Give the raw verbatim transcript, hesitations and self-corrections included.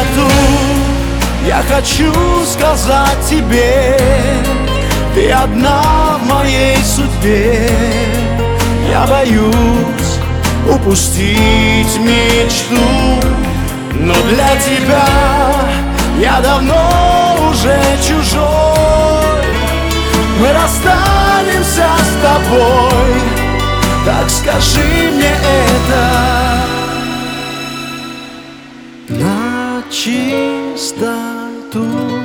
нету. Я хочу сказать тебе, ты одна в моей судьбе. Я боюсь упустить мечту, но для тебя я давно уже чужой. Мы расстанемся с тобой, так скажи мне это на чистоту.